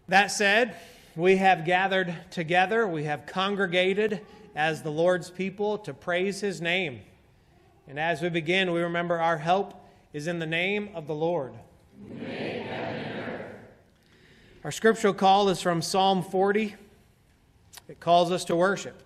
That said, we have gathered together, we have congregated as the Lord's people to praise His name. And as we begin, we remember our help is in the name of the Lord. Our scriptural call is from Psalm 40. It calls us to worship.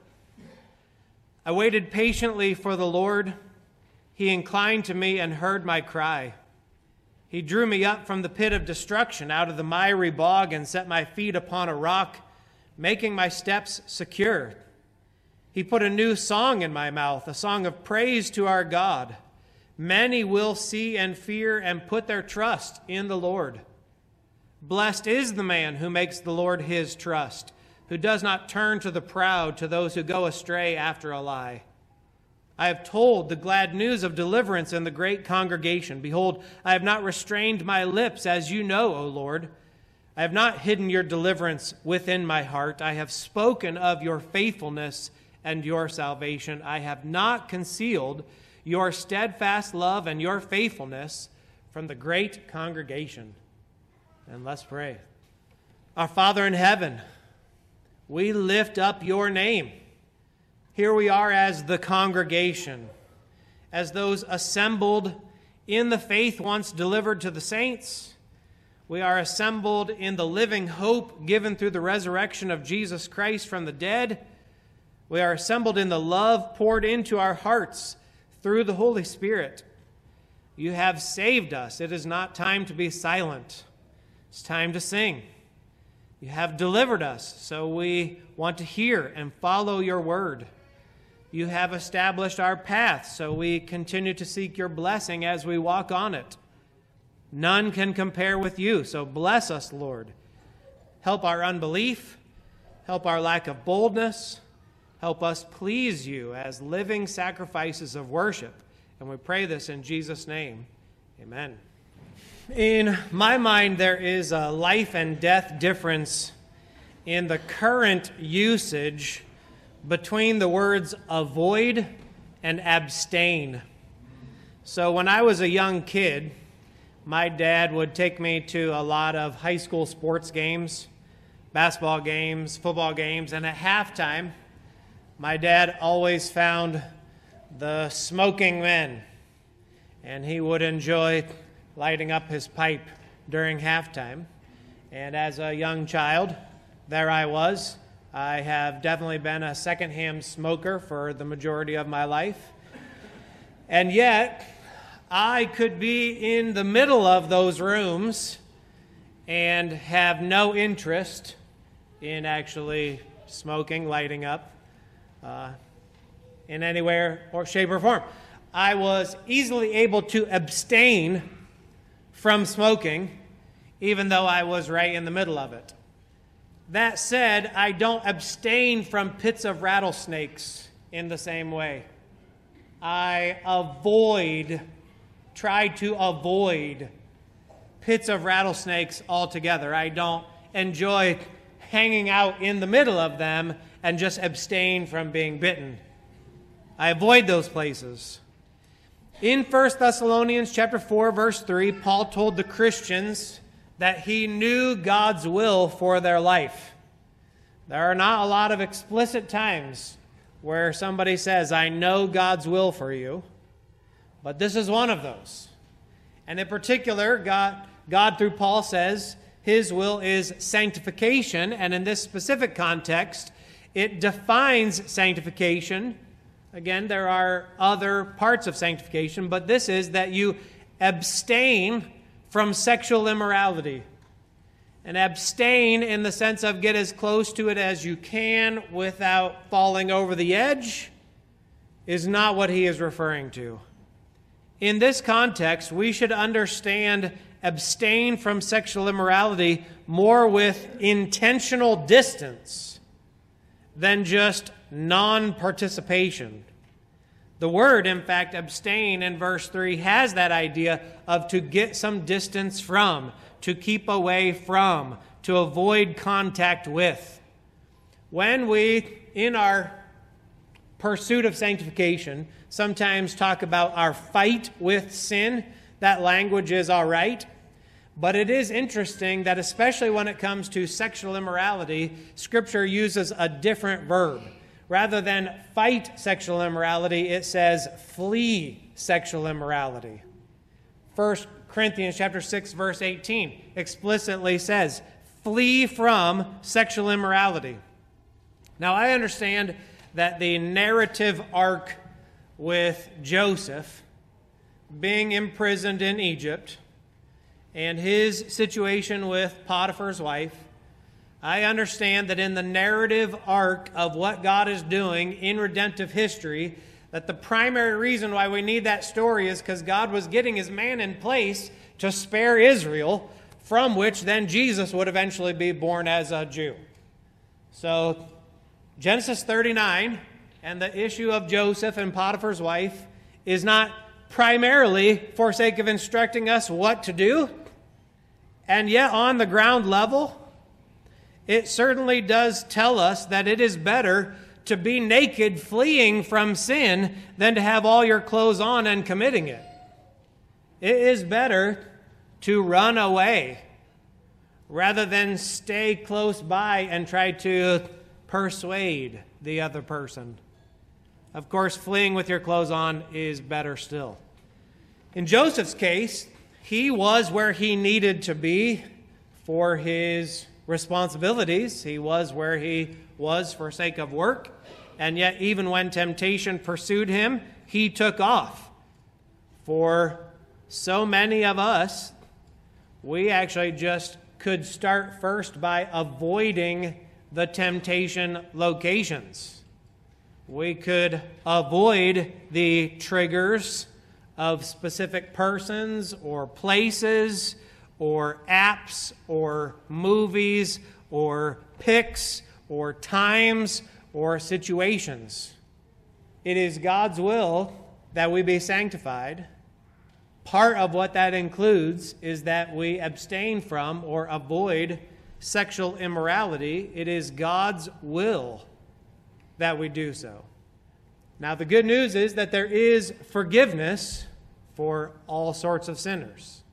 I waited patiently for the Lord. He inclined to me and heard my cry. He drew me up from the pit of destruction, out of the miry bog, and set my feet upon a rock, making my steps secure. He put a new song in my mouth, a song of praise to our God. Many will see and fear and put their trust in the Lord. Blessed is the man who makes the Lord his trust, who does not turn to the proud, to those who go astray after a lie. I have told the glad news of deliverance in the great congregation. Behold, I have not restrained my lips, as you know, O Lord. I have not hidden your deliverance within my heart. I have spoken of your faithfulness and your salvation. I have not concealed your steadfast love and your faithfulness from the great congregation. And let's pray. Our Father in heaven, we lift up your name. Here we are as the congregation, as those assembled in the faith once delivered to the saints. We are assembled in the living hope given through the resurrection of Jesus Christ from the dead. We are assembled in the love poured into our hearts through the Holy Spirit. You have saved us. It is not time to be silent. It's time to sing. You have delivered us, so we want to hear and follow your word. You have established our path, so we continue to seek your blessing as we walk on it. None can compare with you, so bless us, Lord. Help our unbelief. Help our lack of boldness. Help us please you as living sacrifices of worship. And we pray this in Jesus' name. Amen. In my mind, there is a life and death difference in the current usage between the words avoid and abstain. So when I was a young kid, my dad would take me to a lot of high school sports games, basketball games, football games, and at halftime, my dad always found the smoking men, and he would enjoy lighting up his pipe during halftime. And as a young child, there I was. I have definitely been a secondhand smoker for the majority of my life. And yet, I could be in the middle of those rooms and have no interest in actually smoking, lighting up in any way or shape or form. I was easily able to abstain from smoking, even though I was right in the middle of it. That said, I don't abstain from pits of rattlesnakes in the same way. I try to avoid pits of rattlesnakes altogether. I don't enjoy hanging out in the middle of them and just abstain from being bitten. I avoid those places. In 1 Thessalonians chapter 4, verse 3, Paul told the Christians that he knew God's will for their life. There are not a lot of explicit times where somebody says, I know God's will for you, but this is one of those. And in particular, God through Paul says his will is sanctification, and in this specific context, it defines sanctification. Again, there are other parts of sanctification, but this is that you abstain from sexual immorality. And abstain in the sense of get as close to it as you can without falling over the edge is not what he is referring to. In this context, we should understand abstain from sexual immorality more with intentional distance than just non-participation. The word, in fact, abstain in verse 3 has that idea of to get some distance from, to keep away from, to avoid contact with. When we, in our pursuit of sanctification, sometimes talk about our fight with sin, that language is all right. But it is interesting that especially when it comes to sexual immorality, Scripture uses a different verb. Rather than fight sexual immorality, it says flee sexual immorality. 1 Corinthians chapter 6, verse 18 explicitly says, flee from sexual immorality. Now, I understand that the narrative arc with Joseph being imprisoned in Egypt and his situation with Potiphar's wife, I understand that in the narrative arc of what God is doing in redemptive history, that the primary reason why we need that story is because God was getting his man in place to spare Israel, from which then Jesus would eventually be born as a Jew. So Genesis 39 and the issue of Joseph and Potiphar's wife is not primarily for sake of instructing us what to do, and yet on the ground level, it certainly does tell us that it is better to be naked fleeing from sin than to have all your clothes on and committing it. It is better to run away rather than stay close by and try to persuade the other person. Of course, fleeing with your clothes on is better still. In Joseph's case, he was where he needed to be for his responsibilities. He was where he was for sake of work. And yet, even when temptation pursued him, he took off. For so many of us, we actually just could start first by avoiding the temptation locations. We could avoid the triggers of specific persons or places or apps or movies or pics or times or situations. It is God's will that we be sanctified. Part of what that includes is that we abstain from or avoid sexual immorality. It is God's will that we do so. Now, the good news is that there is forgiveness for all sorts of sinners.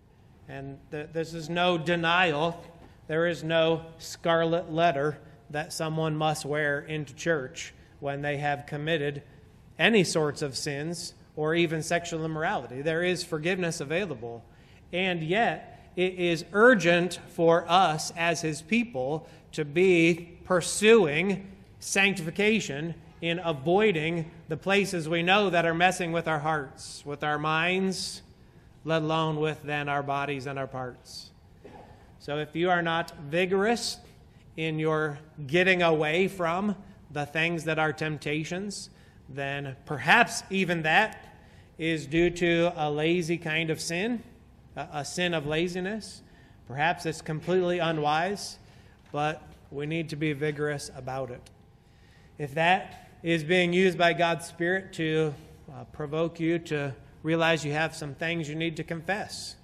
And this is no denial. There is no scarlet letter that someone must wear into church when they have committed any sorts of sins or even sexual immorality. There is forgiveness available. And yet, it is urgent for us as his people to be pursuing sanctification in avoiding the places we know that are messing with our hearts, with our minds, let alone with then our bodies and our parts. So if you are not vigorous in your getting away from the things that are temptations, then perhaps even that is due to a lazy kind of sin, a sin of laziness. Perhaps it's completely unwise, but we need to be vigorous about it. If that is being used by God's Spirit to provoke you to realize you have some things you need to confess,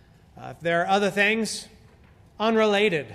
if there are other things unrelated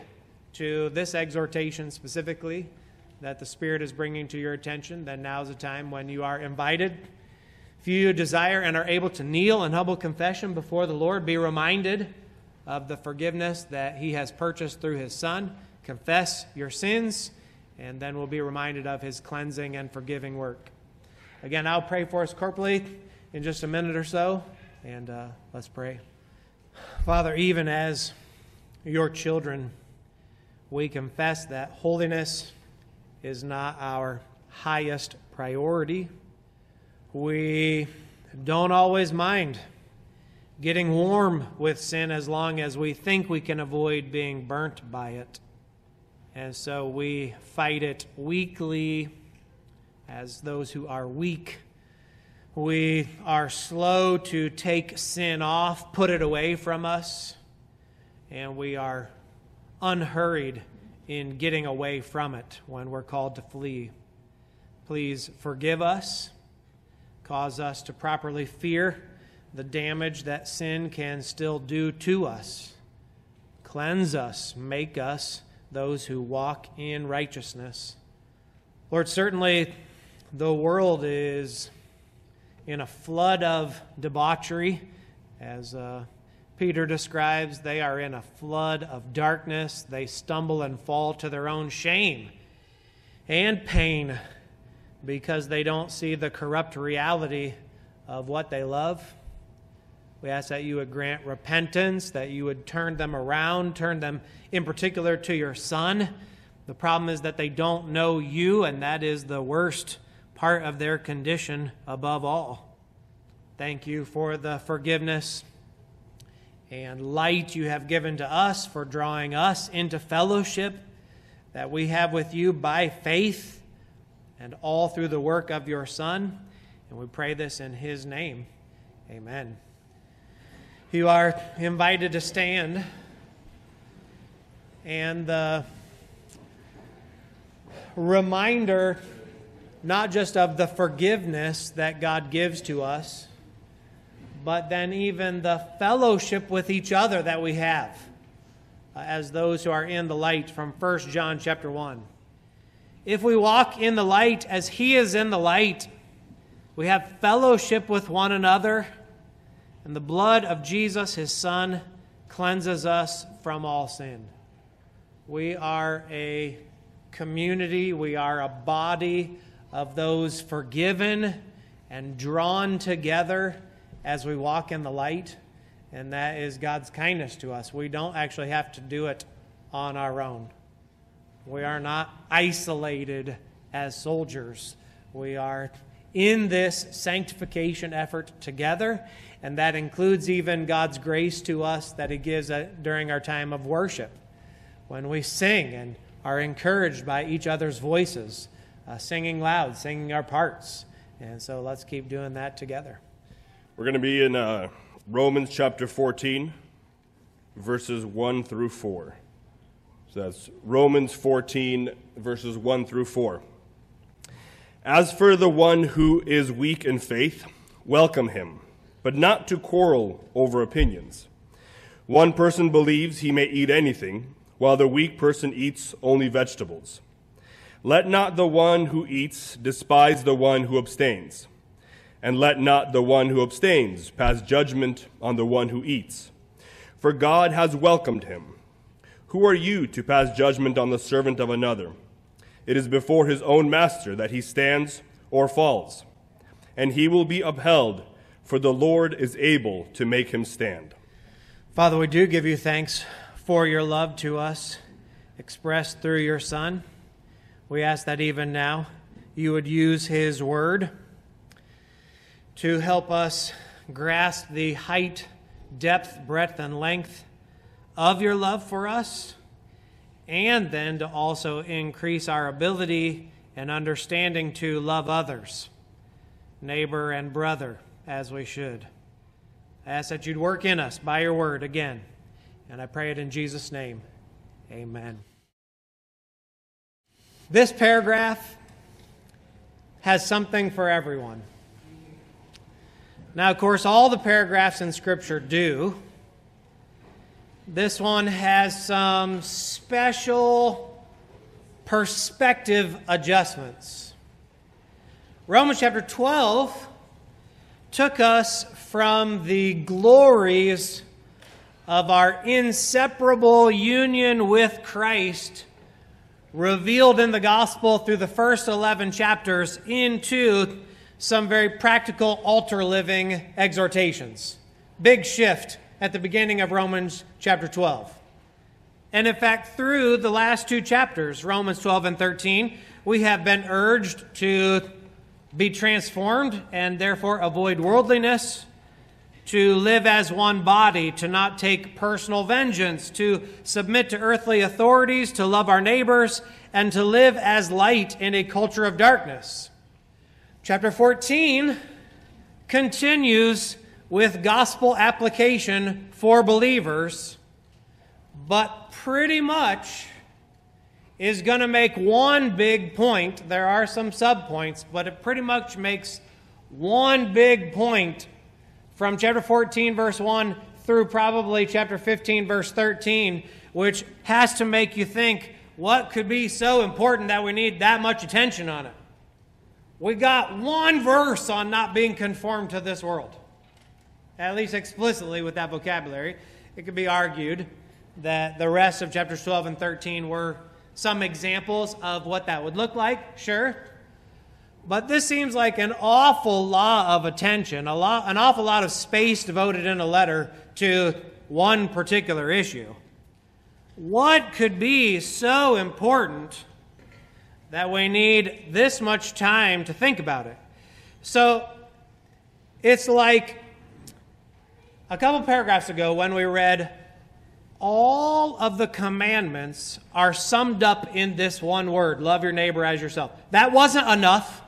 to this exhortation specifically that the Spirit is bringing to your attention, then now is the time when you are invited. If you desire and are able to kneel in humble confession before the Lord, be reminded of the forgiveness that he has purchased through his Son. Confess your sins, and then we'll be reminded of his cleansing and forgiving work. Again, I'll pray for us corporately in just a minute or so, and let's pray. Father, even as your children, we confess that holiness is not our highest priority. We don't always mind getting warm with sin as long as we think we can avoid being burnt by it. And so we fight it weakly as those who are weak. We are slow to take sin off, put it away from us, and we are unhurried in getting away from it when we're called to flee. Please forgive us. Cause us to properly fear the damage that sin can still do to us. Cleanse us, make us those who walk in righteousness. Lord, certainly the world is in a flood of debauchery as Peter describes, they are in a flood of darkness. They stumble and fall to their own shame and pain because they don't see the corrupt reality of what they love. We ask that you would grant repentance, that you would turn them around, turn them in particular to your Son. The problem is that they don't know you, and that is the worst part of their condition above all. Thank you for the forgiveness and light you have given to us, for drawing us into fellowship that we have with you by faith and all through the work of your Son. And we pray this in his name. Amen. You are invited to stand, and the reminder not just of the forgiveness that God gives to us, but then even the fellowship with each other that we have as those who are in the light, from 1 John chapter 1. If we walk in the light as he is in the light, we have fellowship with one another, and the blood of Jesus, his Son, cleanses us from all sin. We are a community, we are a body of those forgiven and drawn together as we walk in the light, and that is God's kindness to us. We don't actually have to do it on our own. We are not isolated as soldiers. We are in this sanctification effort together, and that includes even God's grace to us that he gives during our time of worship, when we sing and are encouraged by each other's voices, singing loud, singing our parts. And so let's keep doing that together. We're going to be in Romans chapter 14, verses 1 through 4. So that's Romans 14, verses 1 through 4. As for the one who is weak in faith, welcome him, but not to quarrel over opinions. One person believes he may eat anything, while the weak person eats only vegetables. Let not the one who eats despise the one who abstains, and let not the one who abstains pass judgment on the one who eats. For God has welcomed him. Who are you to pass judgment on the servant of another? It is before his own master that he stands or falls, and he will be upheld, for the Lord is able to make him stand. Father, we do give you thanks for your love to us, expressed through your Son. We ask that even now you would use his word to help us grasp the height, depth, breadth, and length of your love for us, and then to also increase our ability and understanding to love others, neighbor and brother, as we should. I ask that you'd work in us by your word again, and I pray it in Jesus' name. Amen. This paragraph has something for everyone. Now, of course, all the paragraphs in Scripture do. This one has some special perspective adjustments. Romans chapter 12 took us from the glories of our inseparable union with Christ, revealed in the gospel through the first 11 chapters, into some very practical altar living exhortations. Big shift at the beginning of Romans chapter 12. And in fact, through the last two chapters, Romans 12 and 13, we have been urged to be transformed and therefore avoid worldliness, to live as one body, to not take personal vengeance, to submit to earthly authorities, to love our neighbors, and to live as light in a culture of darkness. Chapter 14 continues with gospel application for believers, but pretty much is going to make one big point. There are some subpoints, but it pretty much makes one big point from chapter 14, verse 1 through probably chapter 15, verse 13, which has to make you think, what could be so important that we need that much attention on it? We got one verse on not being conformed to this world. at least explicitly with that vocabulary. It could be argued that the rest of chapters 12 and 13 were some examples of what that would look like, sure. But this seems like an awful lot of attention, an awful lot of space devoted in a letter to one particular issue. What could be so important that we need this much time to think about it? So it's like a couple paragraphs ago when we read, all of the commandments are summed up in this one word, love your neighbor as yourself. That wasn't enough.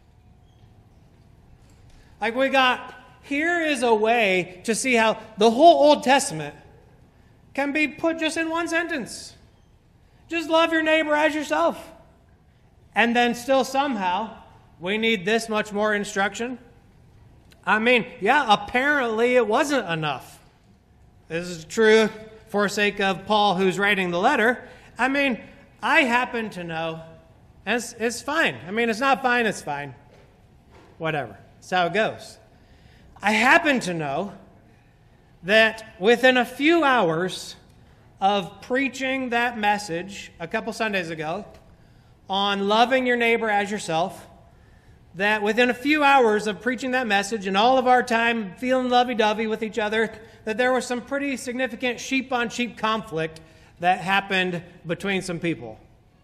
Like here is a way to see how the whole Old Testament can be put just in one sentence. Just love your neighbor as yourself. And then still somehow we need this much more instruction. I mean, yeah, apparently it wasn't enough. This is true for sake of Paul who's writing the letter. I mean, I happen to know, and it's fine. I mean, it's not fine, it's fine. Whatever. That's how it goes. I happen to know that within a few hours of preaching that message a couple Sundays ago on loving your neighbor as yourself, that within a few hours of preaching that message and all of our time feeling lovey-dovey with each other, that there was some pretty significant sheep-on-sheep conflict that happened between some people.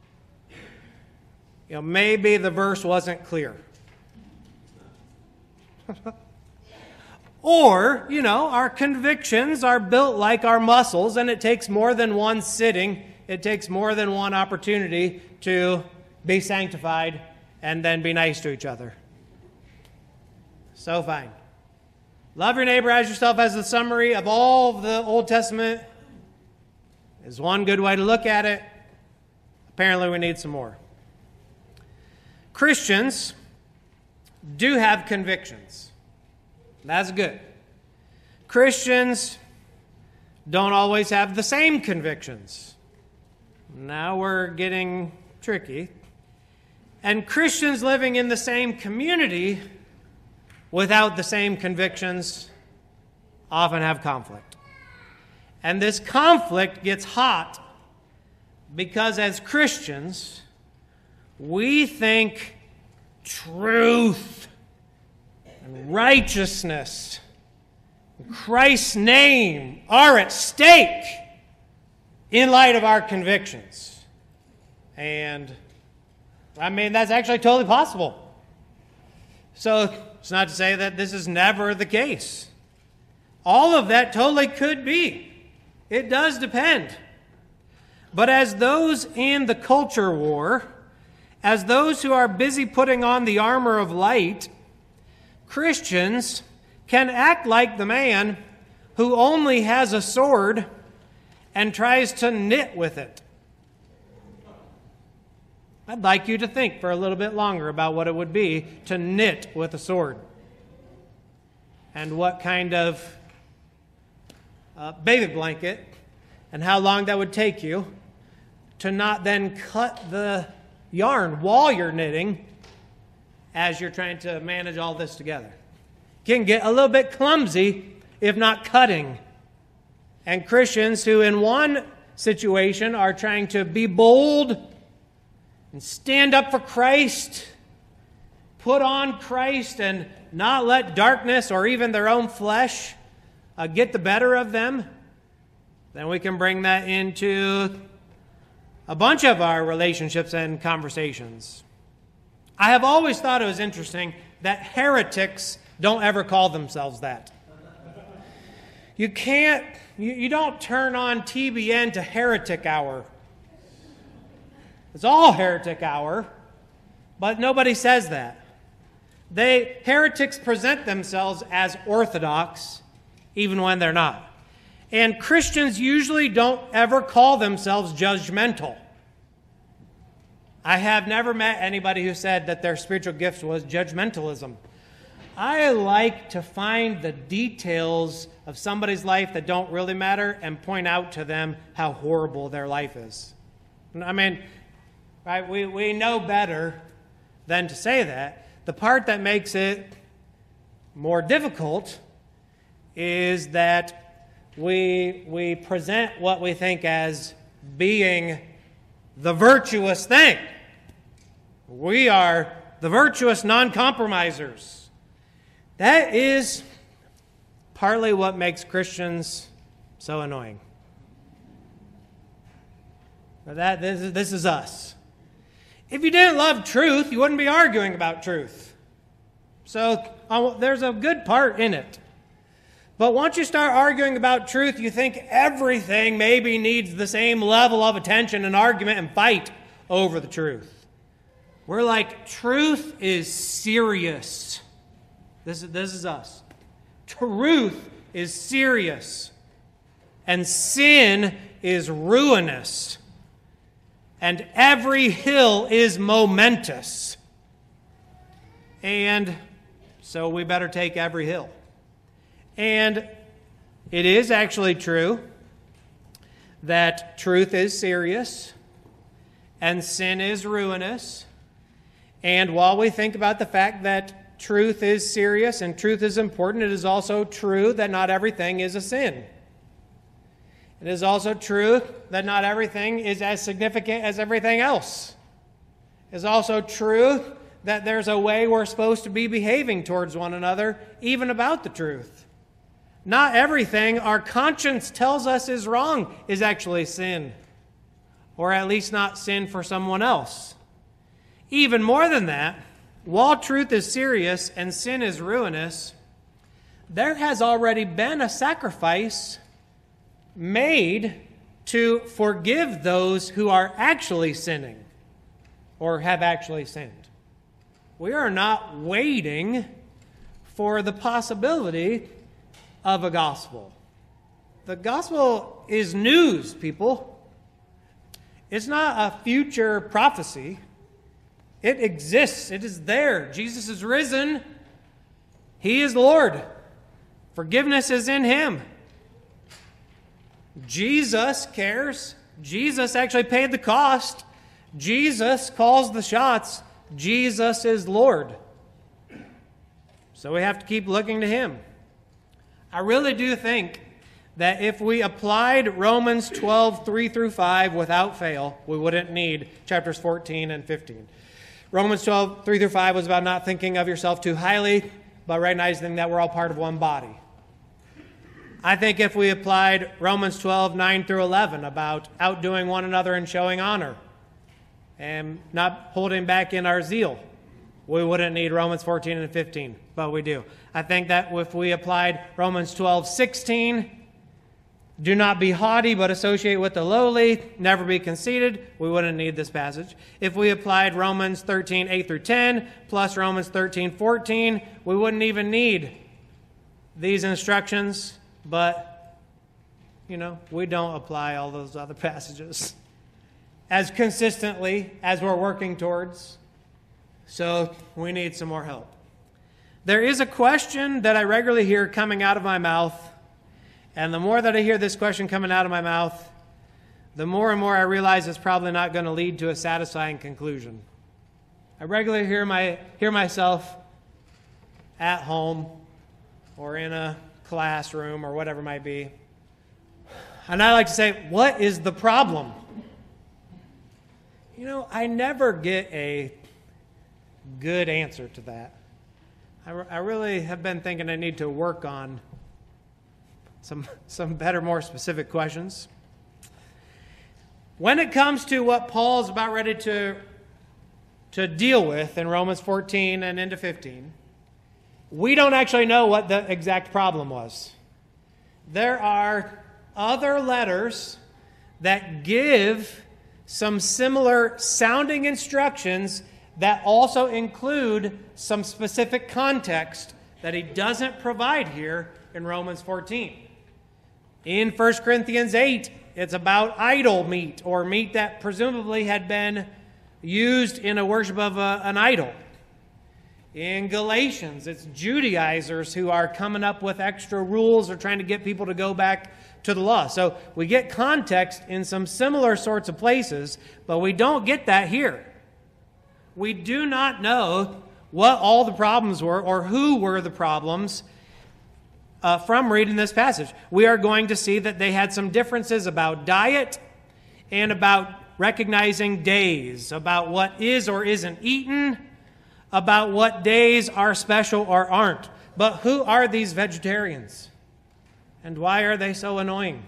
Maybe the verse wasn't clear. Or, our convictions are built like our muscles, and it takes more than one sitting, it takes more than one opportunity to be sanctified and then be nice to each other. So fine. Love your neighbor as yourself as the summary of all of the Old Testament is one good way to look at it. Apparently we need some more. Christians do have convictions. That's good. Christians don't always have the same convictions. Now we're getting tricky. And Christians living in the same community without the same convictions often have conflict. And this conflict gets hot because as Christians, we think truth and righteousness and Christ's name are at stake in light of our convictions. And that's actually totally possible. So it's not to say that this is never the case. All of that totally could be. It does depend. But as those in the culture war, as those who are busy putting on the armor of light, Christians can act like the man who only has a sword and tries to knit with it. I'd like you to think for a little bit longer about what it would be to knit with a sword. And what kind of baby blanket and how long that would take you to not then cut the yarn while you're knitting as you're trying to manage all this together. It can get a little bit clumsy if not cutting. And Christians who in one situation are trying to be bold and stand up for Christ, put on Christ and not let darkness or even their own flesh get the better of them, then we can bring that into a bunch of our relationships and conversations. I have always thought it was interesting that heretics don't ever call themselves that. You don't turn on TBN to Heretic Hour. It's all Heretic Hour, but nobody says that. Heretics present themselves as orthodox, even when they're not. And Christians usually don't ever call themselves judgmental. I have never met anybody who said that their spiritual gift was judgmentalism. I like to find the details of somebody's life that don't really matter and point out to them how horrible their life is. Right? We know better than to say that. The part that makes it more difficult is that we present what we think as being the virtuous thing. We are the virtuous non-compromisers. That is partly what makes Christians so annoying. This is us. If you didn't love truth, you wouldn't be arguing about truth. So there's a good part in it. But once you start arguing about truth, you think everything maybe needs the same level of attention and argument and fight over the truth. We're like, truth is serious. This is us. Truth is serious. And sin is ruinous. And every hill is momentous. And so we better take every hill. And it is actually true that truth is serious and sin is ruinous. And while we think about the fact that truth is serious and truth is important, it is also true that not everything is a sin. It is also true that not everything is as significant as everything else. It is also true that there's a way we're supposed to be behaving towards one another, even about the truth. Not everything our conscience tells us is wrong is actually sin, or at least not sin for someone else. Even more than that, while truth is serious and sin is ruinous, there has already been a sacrifice made to forgive those who are actually sinning or have actually sinned. We are not waiting for the possibility of a gospel. The gospel is news, people. It's not a future prophecy. It exists. It is there. Jesus is risen. He is Lord. Forgiveness is in Him. Jesus cares. Jesus actually paid the cost. Jesus calls the shots. Jesus is Lord. So we have to keep looking to Him. I really do think that if we applied Romans 12, 3 through 5 without fail, we wouldn't need chapters 14 and 15. Romans 12, 3 through 5 was about not thinking of yourself too highly, but recognizing that we're all part of one body. I think if we applied Romans 12, 9 through 11 about outdoing one another and showing honor and not holding back in our zeal, we wouldn't need Romans 14 and 15, but we do. I think that if we applied Romans 12, 16, do not be haughty, but associate with the lowly, never be conceited, we wouldn't need this passage. If we applied Romans 13, 8 through 10, plus Romans 13, 14, we wouldn't even need these instructions, but, we don't apply all those other passages as consistently as we're working towards. So we need some more help. There is a question that I regularly hear coming out of my mouth, and the more that I hear this question coming out of my mouth, the more and more I realize it's probably not going to lead to a satisfying conclusion. I regularly hear myself at home or in a classroom or whatever it might be, and I like to say, what is the problem? I never get a good answer to that. I really have been thinking I need to work on some better, more specific questions. When it comes to what Paul's about ready to deal with in Romans 14 and into 15, we don't actually know what the exact problem was. There are other letters that give some similar sounding instructions that also include some specific context that he doesn't provide here in Romans 14. In 1 Corinthians 8, it's about idol meat, or meat that presumably had been used in a worship of an idol. In Galatians, it's Judaizers who are coming up with extra rules or trying to get people to go back to the law. So we get context in some similar sorts of places, but we don't get that here. We do not know what all the problems were or who were the problems from reading this passage. We are going to see that they had some differences about diet and about recognizing days, about what is or isn't eaten, about what days are special or aren't. But who are these vegetarians? And why are they so annoying?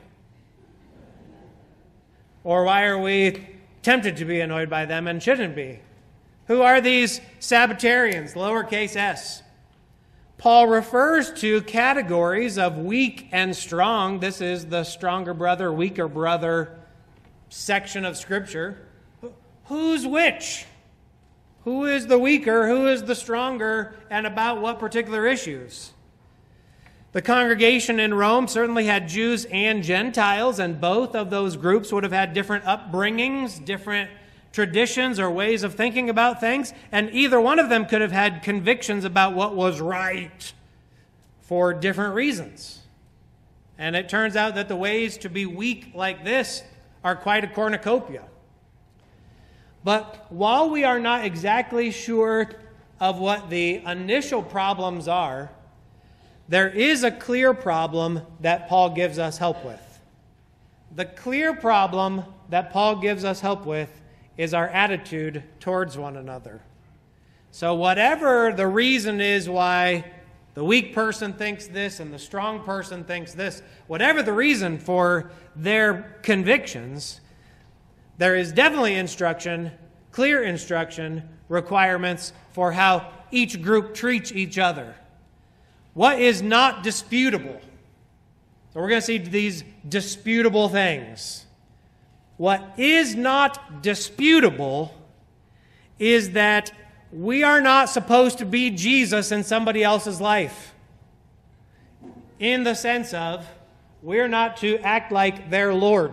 Or why are we tempted to be annoyed by them and shouldn't be? Who are these Sabbatarians, lowercase s? Paul refers to categories of weak and strong. This is the stronger brother, weaker brother section of Scripture. Who's which? Who is the weaker? Who is the stronger? And about what particular issues? The congregation in Rome certainly had Jews and Gentiles, and both of those groups would have had different upbringings, different traditions or ways of thinking about things, and either one of them could have had convictions about what was right for different reasons. And it turns out that the ways to be weak like this are quite a cornucopia. But while we are not exactly sure of what the initial problems are, there is a clear problem that Paul gives us help with. The clear problem that Paul gives us help with is our attitude towards one another. So whatever the reason is why the weak person thinks this and the strong person thinks this, whatever the reason for their convictions, there is definitely instruction, clear instruction, requirements for how each group treats each other. What is not disputable? So we're going to see these disputable things. What is not disputable is that we are not supposed to be Jesus in somebody else's life. In the sense of, we're not to act like their Lord.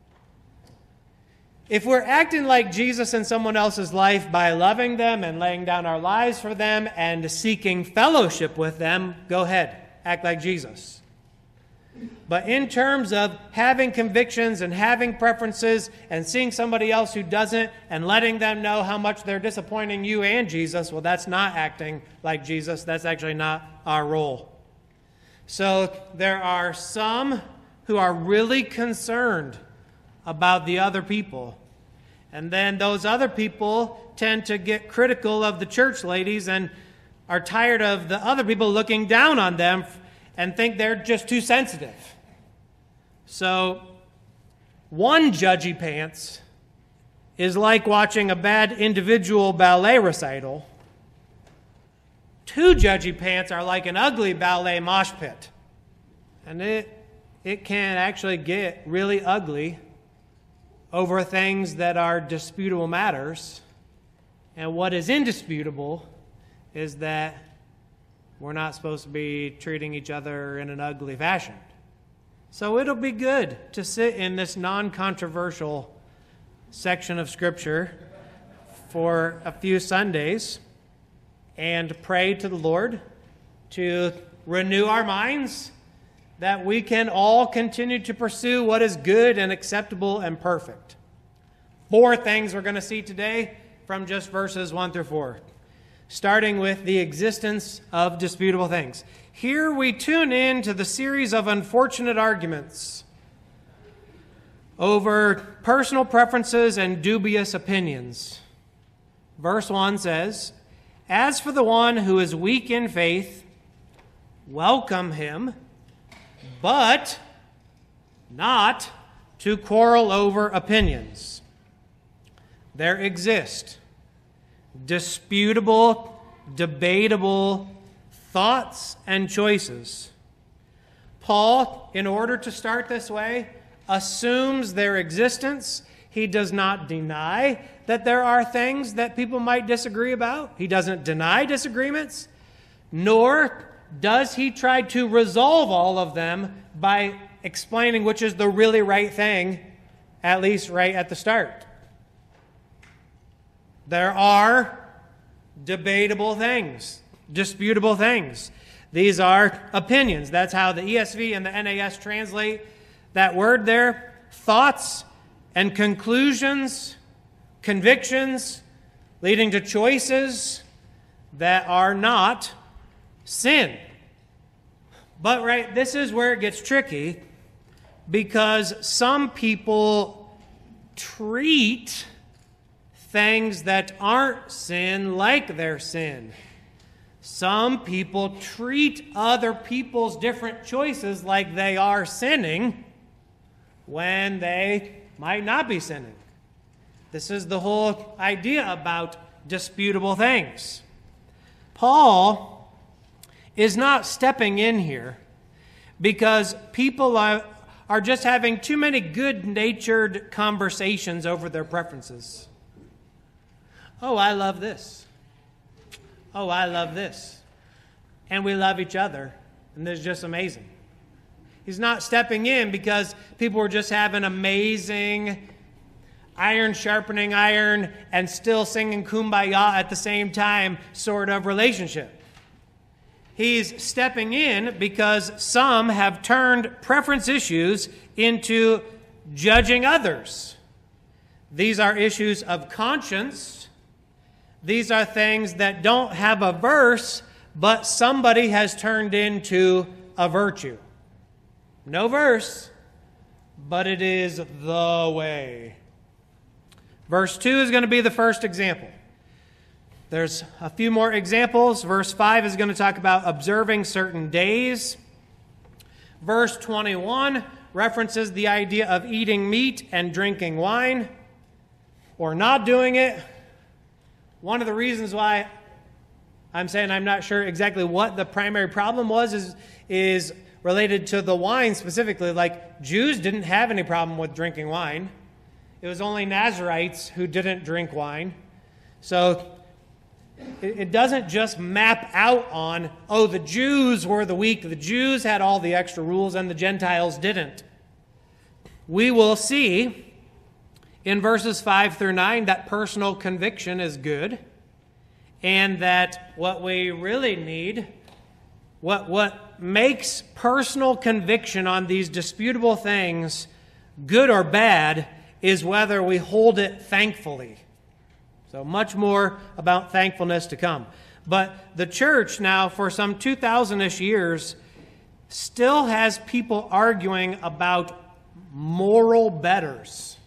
If we're acting like Jesus in someone else's life by loving them and laying down our lives for them and seeking fellowship with them, go ahead, act like Jesus. But in terms of having convictions and having preferences and seeing somebody else who doesn't and letting them know how much they're disappointing you and Jesus, well, that's not acting like Jesus. That's actually not our role. So there are some who are really concerned about the other people. And then those other people tend to get critical of the church ladies and are tired of the other people looking down on them and think they're just too sensitive. So one judgy pants is like watching a bad individual ballet recital. Two judgy pants are like an ugly ballet mosh pit. And it can actually get really ugly over things that are disputable matters. And what is indisputable is that we're not supposed to be treating each other in an ugly fashion. So it'll be good to sit in this non-controversial section of Scripture for a few Sundays and pray to the Lord to renew our minds, that we can all continue to pursue what is good and acceptable and perfect. 4 things we're going to see today from just verses 1 through 4, starting with the existence of disputable things. Here we tune in to the series of unfortunate arguments over personal preferences and dubious opinions. Verse 1 says, "As for the one who is weak in faith, welcome him, but not to quarrel over opinions." There exist disputable, debatable thoughts and choices. Paul, in order to start this way, assumes their existence. He does not deny that there are things that people might disagree about. He doesn't deny disagreements, nor does he try to resolve all of them by explaining which is the really right thing, at least right at the start. There are debatable things, disputable things. These are opinions. That's how the ESV and the NAS translate that word there. Thoughts and conclusions, convictions, leading to choices that are not sin. But, right, this is where it gets tricky, because some people treat things that aren't sin like they're sin. Some people treat other people's different choices like they are sinning when they might not be sinning. This is the whole idea about disputable things. Paul is not stepping in here because people are just having too many good-natured conversations over their preferences. Oh, I love this. Oh, I love this. And we love each other. And this is just amazing. He's not stepping in because people were just having amazing iron sharpening iron and still singing Kumbaya at the same time sort of relationship. He's stepping in because some have turned preference issues into judging others. These are issues of conscience. These are things that don't have a verse, but somebody has turned into a virtue. No verse, but it is the way. Verse 2 is going to be the first example. There's a few more examples. Verse 5 is going to talk about observing certain days. Verse 21 references the idea of eating meat and drinking wine, or not doing it. One of the reasons why I'm saying I'm not sure exactly what the primary problem was is related to the wine specifically. Like, Jews didn't have any problem with drinking wine. It was only Nazarites who didn't drink wine. So it doesn't just map out on, oh, the Jews were the weak, the Jews had all the extra rules and the Gentiles didn't. We will see in verses 5 through 9 that personal conviction is good, and that what we really need, what makes personal conviction on these disputable things good or bad, is whether we hold it thankfully. So much more about thankfulness to come. But the church now, for some 2,000-ish years, still has people arguing about moral betters.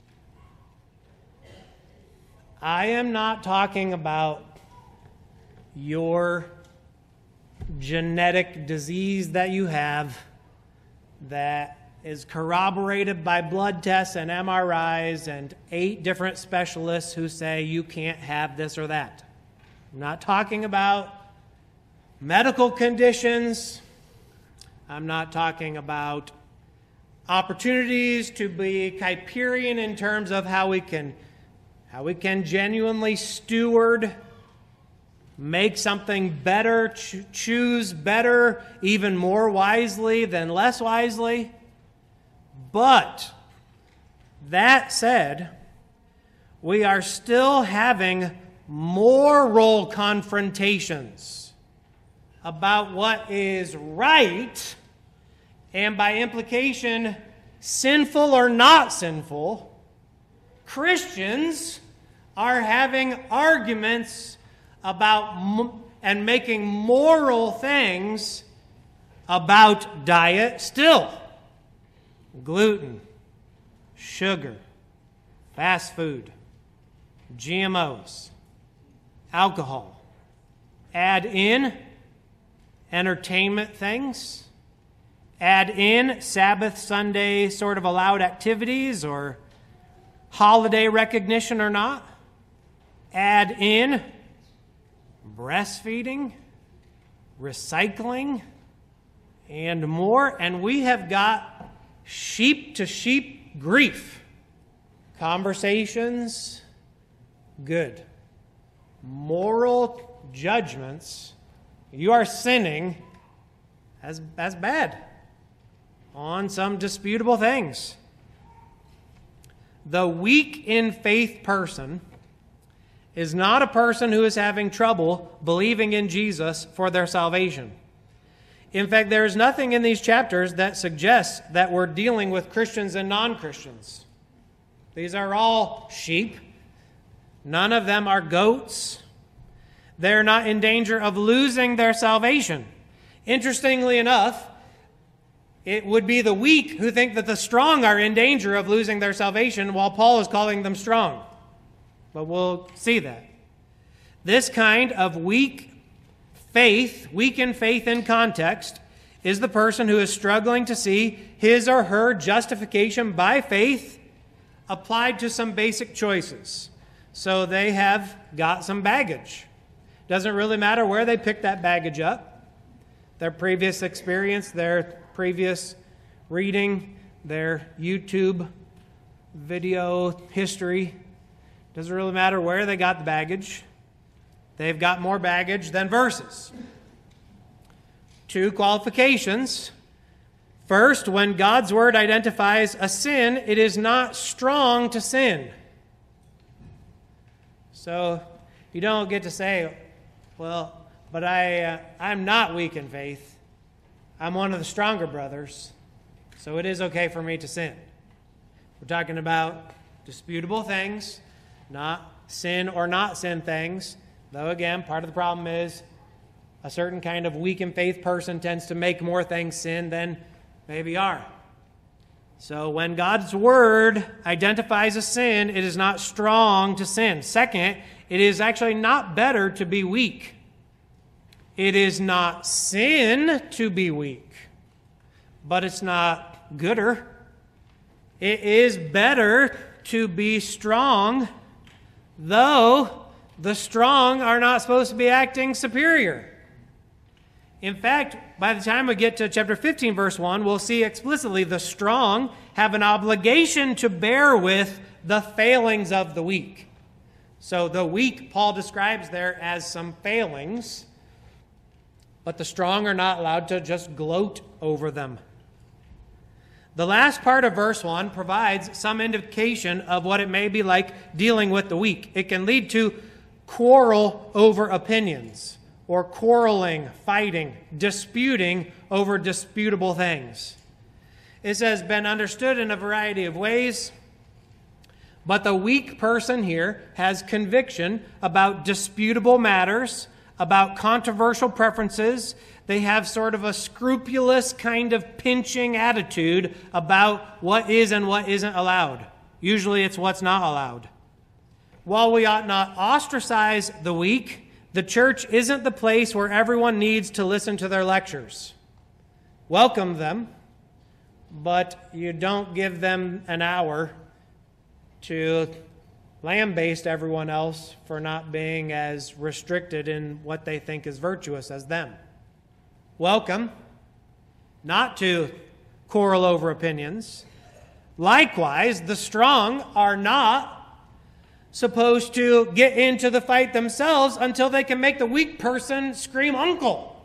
I am not talking about your genetic disease that you have that is corroborated by blood tests and MRIs and 8 different specialists who say you can't have this or that. I'm not talking about medical conditions. I'm not talking about opportunities to be Kuyperian in terms of how we can genuinely steward, make something better, choose better, even more wisely than less wisely. But that said, we are still having moral confrontations about what is right, and by implication, sinful or not sinful. Christians are having arguments about and making moral things about diet still. Gluten, sugar, fast food, GMOs, alcohol. Add in entertainment things. Add in Sabbath, Sunday sort of allowed activities or holiday recognition or not. Add in breastfeeding, recycling, and more. And we have got sheep-to-sheep grief. Conversations, good. Moral judgments, you are sinning as bad on some disputable things. The weak in faith person is not a person who is having trouble believing in Jesus for their salvation. In fact, there is nothing in these chapters that suggests that we're dealing with Christians and non-Christians. These are all sheep. None of them are goats. They're not in danger of losing their salvation. Interestingly enough, it would be the weak who think that the strong are in danger of losing their salvation, while Paul is calling them strong. But we'll see that. This kind of weak in faith in context, is the person who is struggling to see his or her justification by faith applied to some basic choices. So they have got some baggage. Doesn't really matter where they pick that baggage up. Their previous experience, their previous reading, their YouTube video history. Doesn't really matter where they got the baggage. They've got more baggage than verses. 2 qualifications. First, when God's word identifies a sin, it is not strong to sin. So you don't get to say, well, but I'm not weak in faith. I'm one of the stronger brothers, so it is okay for me to sin. We're talking about disputable things, not sin or not sin things. Though, again, part of the problem is a certain kind of weak in faith person tends to make more things sin than maybe are. So when God's word identifies a sin, it is not strong to sin. Second, it is actually not better to be weak. It is not sin to be weak, but it's not gooder. It is better to be strong, though the strong are not supposed to be acting superior. In fact, by the time we get to chapter 15, verse 1, we'll see explicitly the strong have an obligation to bear with the failings of the weak. So the weak, Paul describes there as some failings, but the strong are not allowed to just gloat over them. The last part of verse 1 provides some indication of what it may be like dealing with the weak. It can lead to quarrel over opinions, or quarreling, fighting, disputing over disputable things. It has been understood in a variety of ways, but the weak person here has conviction about disputable matters, about controversial preferences. They have sort of a scrupulous kind of pinching attitude about what is and what isn't allowed. Usually it's what's not allowed. While we ought not ostracize the weak, the church isn't the place where everyone needs to listen to their lectures. Welcome them, but you don't give them an hour to lambaste everyone else for not being as restricted in what they think is virtuous as them. Welcome, not to quarrel over opinions. Likewise, the strong are not supposed to get into the fight themselves until they can make the weak person scream uncle.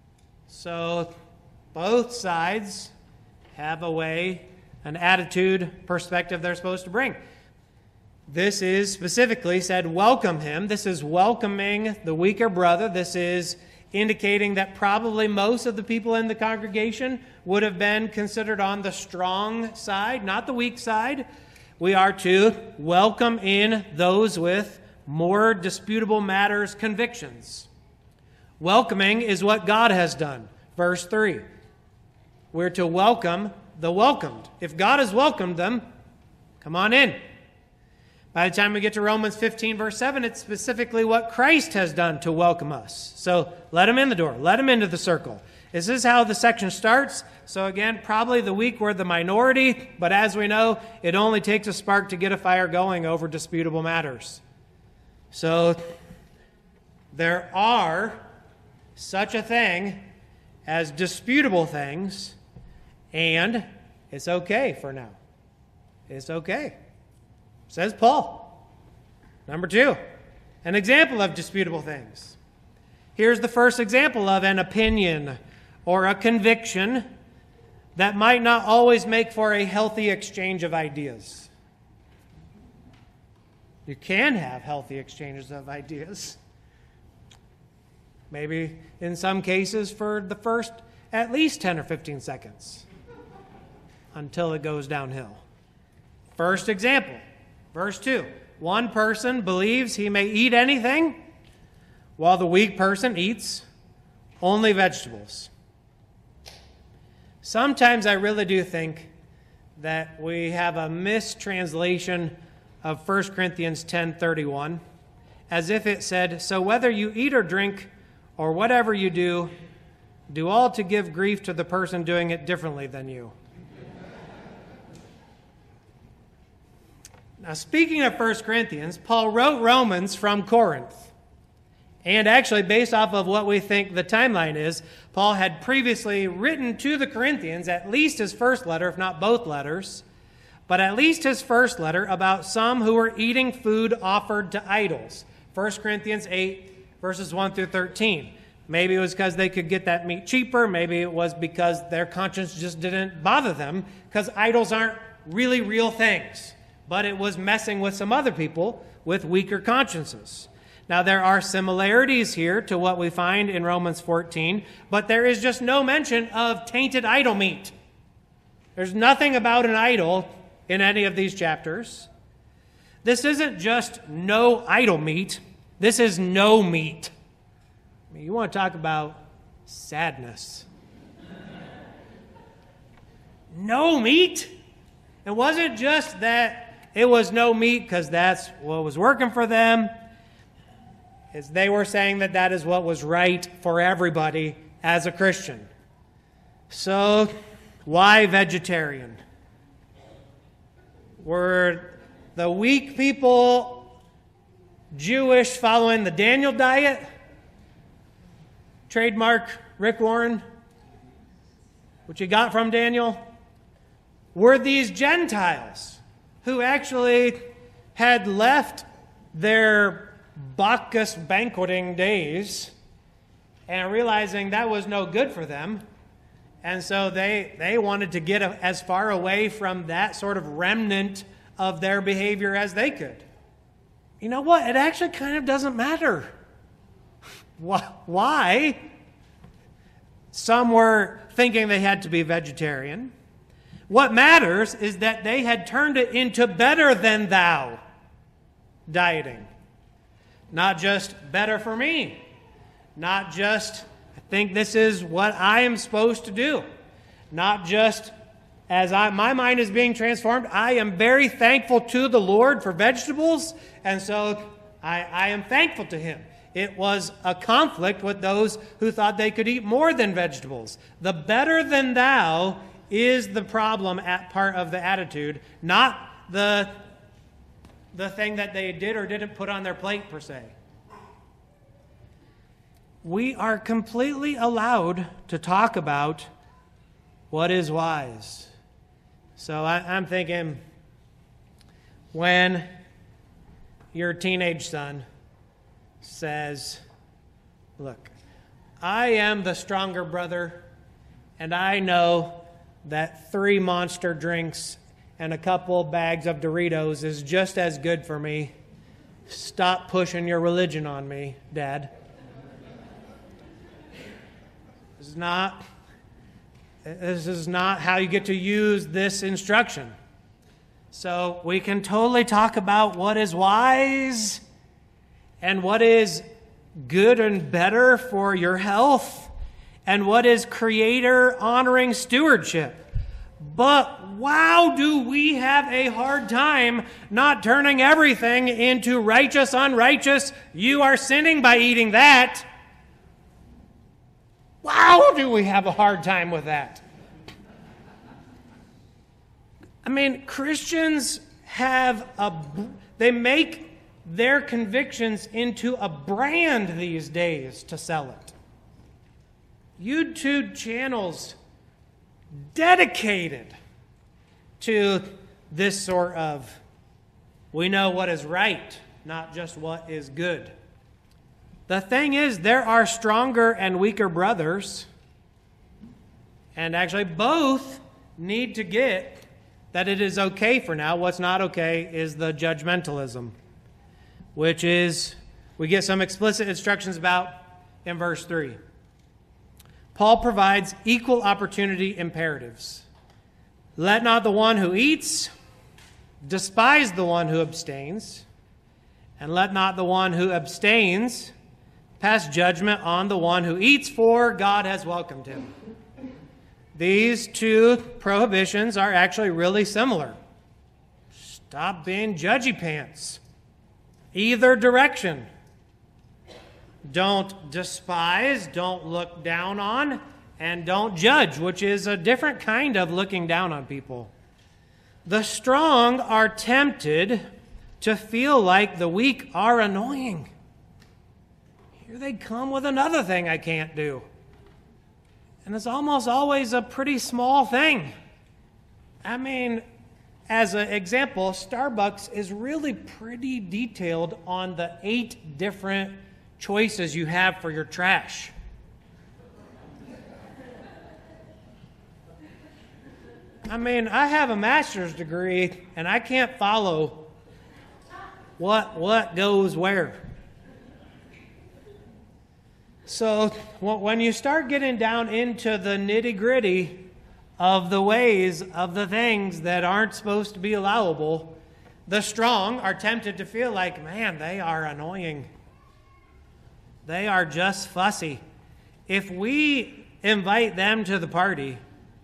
So both sides have a way, an attitude, perspective they're supposed to bring. This is specifically said, welcome him. This is welcoming the weaker brother. This is indicating that probably most of the people in the congregation would have been considered on the strong side, not the weak side. We are to welcome in those with more disputable matters convictions. Welcoming is what God has done. Verse 3. We're to welcome the welcomed. If God has welcomed them, come on in. By the time we get to Romans 15, verse 7, it's specifically what Christ has done to welcome us. So let him in the door. Let him into the circle. This is how the section starts. So again, probably the weak were the minority, but as we know, it only takes a spark to get a fire going over disputable matters. So there are such a thing as disputable things, and it's okay for now. It's okay, says Paul. Number 2, an example of disputable things. Here's the first example of an opinion or a conviction that might not always make for a healthy exchange of ideas. You can have healthy exchanges of ideas. Maybe in some cases for the first at least 10 or 15 seconds until it goes downhill. First example, verse 2. One person believes he may eat anything, while the weak person eats only vegetables. Sometimes I really do think that we have a mistranslation of 1 Corinthians 10:31, as if it said, "So whether you eat or drink or whatever you do, do all to give grief to the person doing it differently than you." Now, speaking of 1 Corinthians, Paul wrote Romans from Corinth. And actually, based off of what we think the timeline is, Paul had previously written to the Corinthians at least his first letter, if not both letters, but at least his first letter about some who were eating food offered to idols. 1 Corinthians 8, verses 1 through 13. Maybe it was because they could get that meat cheaper. Maybe it was because their conscience just didn't bother them, because idols aren't really real things. But it was messing with some other people with weaker consciences. Now, there are similarities here to what we find in Romans 14, but there is just no mention of tainted idol meat. There's nothing about an idol in any of these chapters. This isn't just no idol meat. This is no meat. I mean, you want to talk about sadness. No meat? It wasn't just that it was no meat because that's what was working for them. They were saying that that is what was right for everybody as a Christian. So, why vegetarian? Were the weak people Jewish following the Daniel diet? Trademark Rick Warren? What you got from Daniel? Were these Gentiles who actually had left their Bacchus banqueting days and realizing that was no good for them, and so they wanted to get as far away from that sort of remnant of their behavior as they could? You know what? It actually kind of doesn't matter. Why? Some were thinking they had to be vegetarian. What matters is that they had turned it into better than thou dieting. Not just better for me. Not just, I think this is what I am supposed to do. Not just as my mind is being transformed. I am very thankful to the Lord for vegetables, and so I am thankful to Him. It was a conflict with those who thought they could eat more than vegetables. The better than thou is the problem at part of the attitude, not the thing that they did or didn't put on their plate, per se. We are completely allowed to talk about what is wise. So I'm thinking, when your teenage son says, "Look, I am the stronger brother, and I know that 3 Monster drinks and a couple bags of Doritos is just as good for me. Stop pushing your religion on me, Dad." This is not how you get to use this instruction. So we can totally talk about what is wise and what is good and better for your health and what is creator-honoring stewardship. But wow, do we have a hard time not turning everything into righteous, unrighteous, you are sinning by eating that. Wow, do we have a hard time with that. I mean, Christians they make their convictions into a brand these days to sell it. YouTube channels dedicated to this sort of, we know what is right, not just what is good. The thing is, there are stronger and weaker brothers, and actually both need to get that it is okay for now. What's not okay is the judgmentalism, which is, we get some explicit instructions about in verse 3. Paul provides equal opportunity imperatives. Let not the one who eats despise the one who abstains, and let not the one who abstains pass judgment on the one who eats, for God has welcomed him. these two prohibitions are actually really similar. Stop being judgy pants. Either direction. Don't despise, don't look down on, and don't judge, which is a different kind of looking down on people. The strong are tempted to feel like the weak are annoying. Here they come with another thing I can't do. And it's almost always a pretty small thing. I mean, as an example, Starbucks is really pretty detailed on the 8 different choices you have for your trash. I mean, I have a master's degree, and I can't follow what goes where. So when you start getting down into the nitty-gritty of the ways of the things that aren't supposed to be allowable, the strong are tempted to feel like, man, they are annoying. They are just fussy. If we invite them to the party,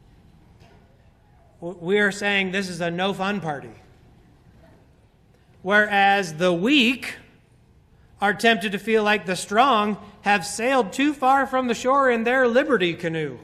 we are saying this is a no-fun party. Whereas the weak are tempted to feel like the strong have sailed too far from the shore in their liberty canoe.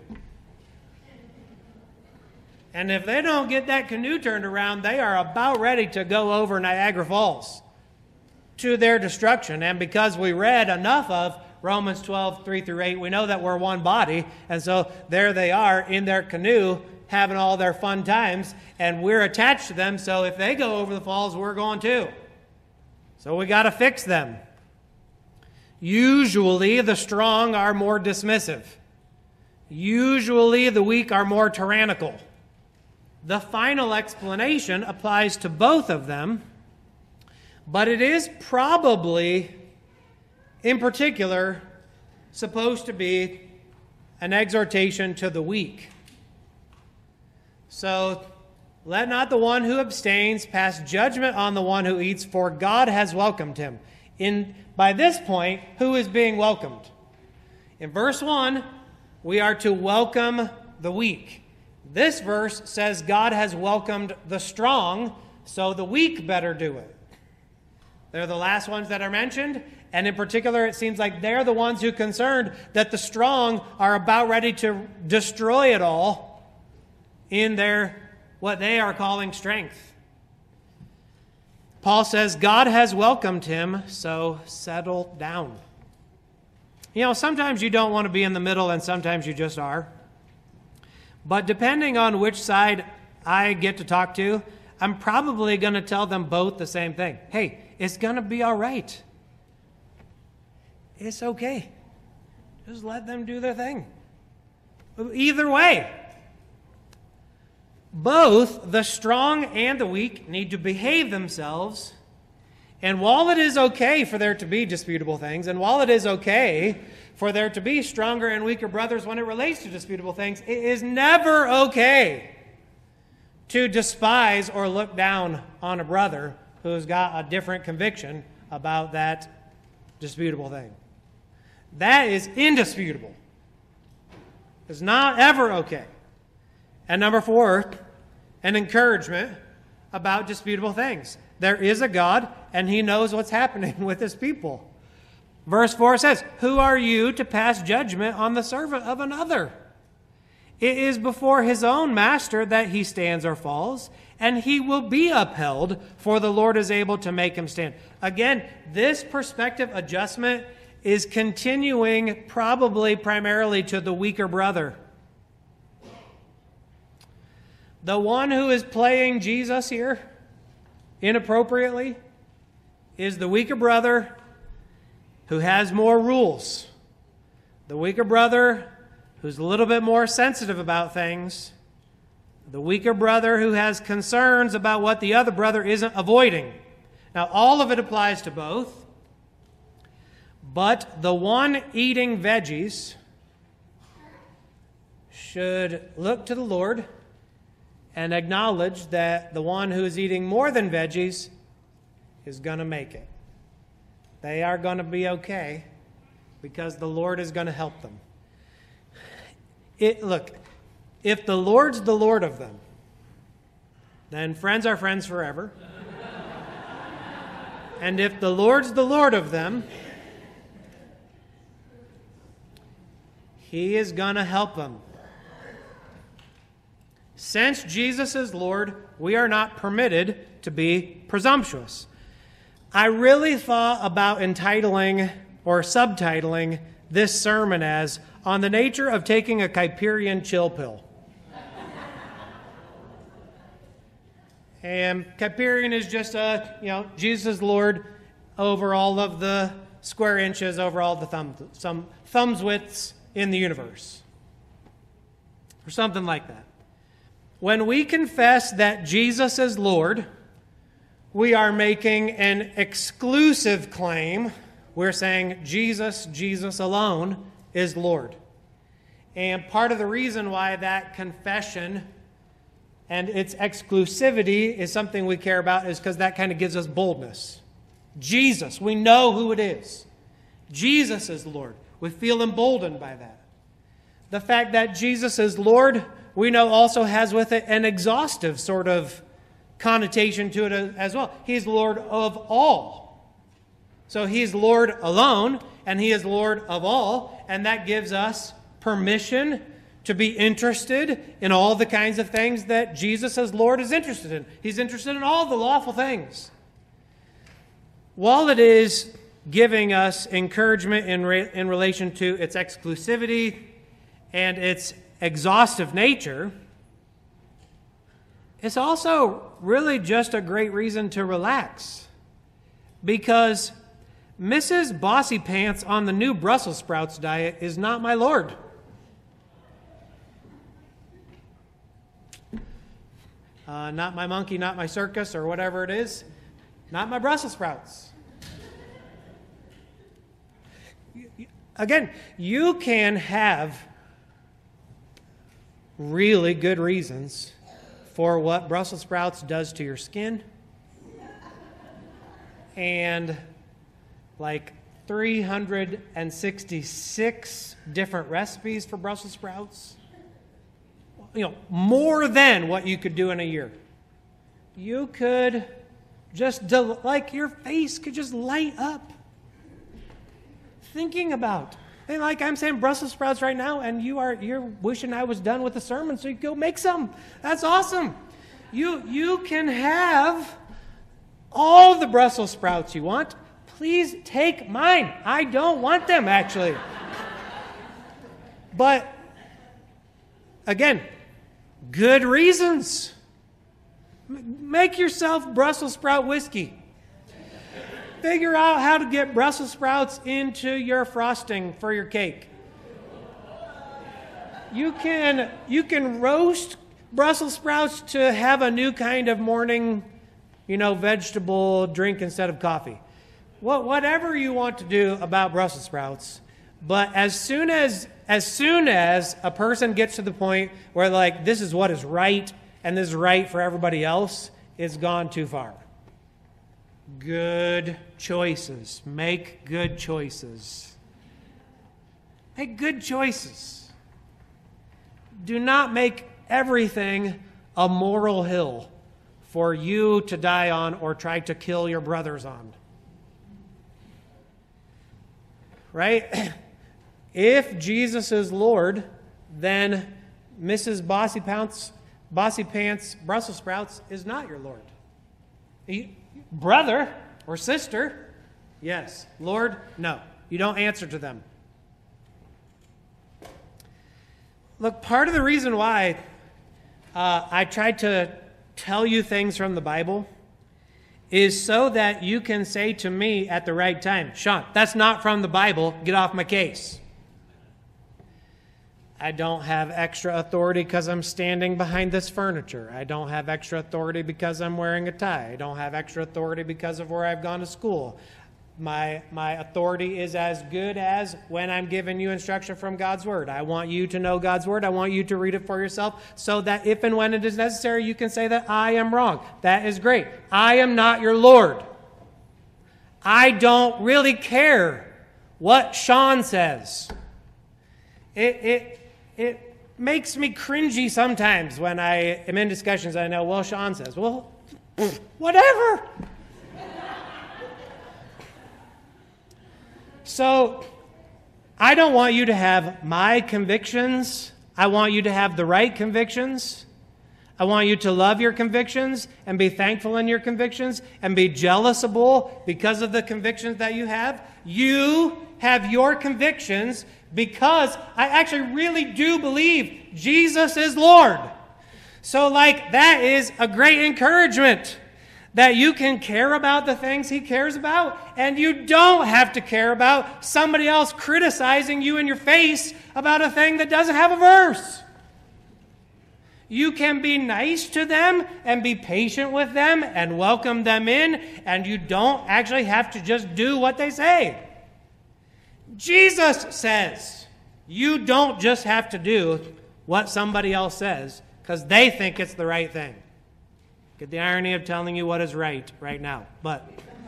And if they don't get that canoe turned around, they are about ready to go over Niagara Falls to their destruction. And because we read enough of Romans 12, 3 through 8, we know that we're one body. And so there they are in their canoe having all their fun times, and we're attached to them, so if they go over the falls, we're going too. So we got to fix them. Usually the strong are more dismissive. Usually the weak are more tyrannical. The final explanation applies to both of them, but it is probably, in particular, supposed to be an exhortation to the weak. So, let not the one who abstains pass judgment on the one who eats, for God has welcomed him. By this point, who is being welcomed? In verse 1, we are to welcome the weak. This verse says God has welcomed the strong, so the weak better do it. They're the last ones that are mentioned, and in particular, it seems like they're the ones who are concerned that the strong are about ready to destroy it all in their, what they are calling strength. Paul says, God has welcomed him, so settle down. You know, sometimes you don't want to be in the middle, and sometimes you just are. But depending on which side I get to talk to, I'm probably going to tell them both the same thing. Hey, it's going to be all right. It's okay. Just let them do their thing. Either way, both the strong and the weak need to behave themselves. And while it is okay for there to be disputable things, and while it is okay for there to be stronger and weaker brothers when it relates to disputable things, it is never okay to despise or look down on a brother who's got a different conviction about that disputable thing. That is indisputable. It's not ever okay. And number 4, an encouragement about disputable things. There is a God, and he knows what's happening with his people. Verse 4 says, who are you to pass judgment on the servant of another? It is before his own master that he stands or falls, and he will be upheld, for the Lord is able to make him stand. Again, this perspective adjustment is continuing probably primarily to the weaker brother. The one who is playing Jesus here inappropriately is the weaker brother who has more rules. The weaker brother who's a little bit more sensitive about things. The weaker brother who has concerns about what the other brother isn't avoiding. Now, all of it applies to both. But the one eating veggies should look to the Lord and acknowledge that the one who is eating more than veggies is going to make it. They are going to be okay because the Lord is going to help them. Look, If the Lord's the Lord of them, then friends are friends forever. And if the Lord's the Lord of them, He is going to help them. Since Jesus is Lord, we are not permitted to be presumptuous. I really thought about entitling or subtitling this sermon as On the Nature of Taking a Kuyperian Chill Pill. And Kuyperian is just Jesus is Lord over all of the square inches, over all the thumbs widths in the universe. Or something like that. When we confess that Jesus is Lord, we are making an exclusive claim. We're saying Jesus, Jesus alone is Lord. And part of the reason why that confession and its exclusivity is something we care about is because that kind of gives us boldness. Jesus, we know who it is. Jesus is Lord. We feel emboldened by that. The fact that Jesus is Lord, we know also has with it an exhaustive sort of connotation to it as well. He's Lord of all. So He's Lord alone, and He is Lord of all, and that gives us permission to be interested in all the kinds of things that Jesus as Lord is interested in. He's interested in all the lawful things. While it is giving us encouragement in relation to its exclusivity and its exhaustive nature, it's also really just a great reason to relax. Because Mrs. Bossy Pants on the new Brussels sprouts diet is not my Lord. Not my monkey, not my circus, or whatever it is. Not my Brussels sprouts. Again, you can have really good reasons for what Brussels sprouts does to your skin. And like 366 different recipes for Brussels sprouts. More than what you could do in a year. You could just, your face could just light up thinking about. And like I'm saying Brussels sprouts right now, and you're wishing I was done with the sermon so you can go make some. That's awesome. You can have all the Brussels sprouts you want. Please take mine. I don't want them, actually. But again, good reasons. Make yourself Brussels sprout whiskey. Figure out how to get Brussels sprouts into your frosting for your cake. You can roast Brussels sprouts to have a new kind of morning, vegetable drink instead of coffee. Whatever you want to do about Brussels sprouts, but as soon as a person gets to the point where this is what is right and this is right for everybody else, it's gone too far. Good choices. Make good choices. Make good choices. Do not make everything a moral hill for you to die on or try to kill your brothers on. Right? If Jesus is Lord, then Mrs. Bossy Pants Brussels sprouts is not your Lord. Brother or sister, yes. Lord, no. You don't answer to them. Look, part of the reason why I tried to tell you things from the Bible is so that you can say to me at the right time, Sean, that's not from the Bible. Get off my case. I don't have extra authority because I'm standing behind this furniture. I don't have extra authority because I'm wearing a tie. I don't have extra authority because of where I've gone to school. My authority is as good as when I'm giving you instruction from God's Word. I want you to know God's Word. I want you to read it for yourself so that if and when it is necessary, you can say that I am wrong. That is great. I am not your Lord. I don't really care what Sean says. It makes me cringy sometimes when I am in discussions. I know, well, Sean says, well, whatever. So I don't want you to have my convictions. I want you to have the right convictions. I want you to love your convictions and be thankful in your convictions and be jealousable because of the convictions that you have. You have your convictions because I actually really do believe Jesus is Lord. So that is a great encouragement that you can care about the things he cares about, and you don't have to care about somebody else criticizing you in your face about a thing that doesn't have a verse. You can be nice to them and be patient with them and welcome them in, and you don't actually have to just do what they say. Jesus says you don't just have to do what somebody else says because they think it's the right thing. Get the irony of telling you what is right now, but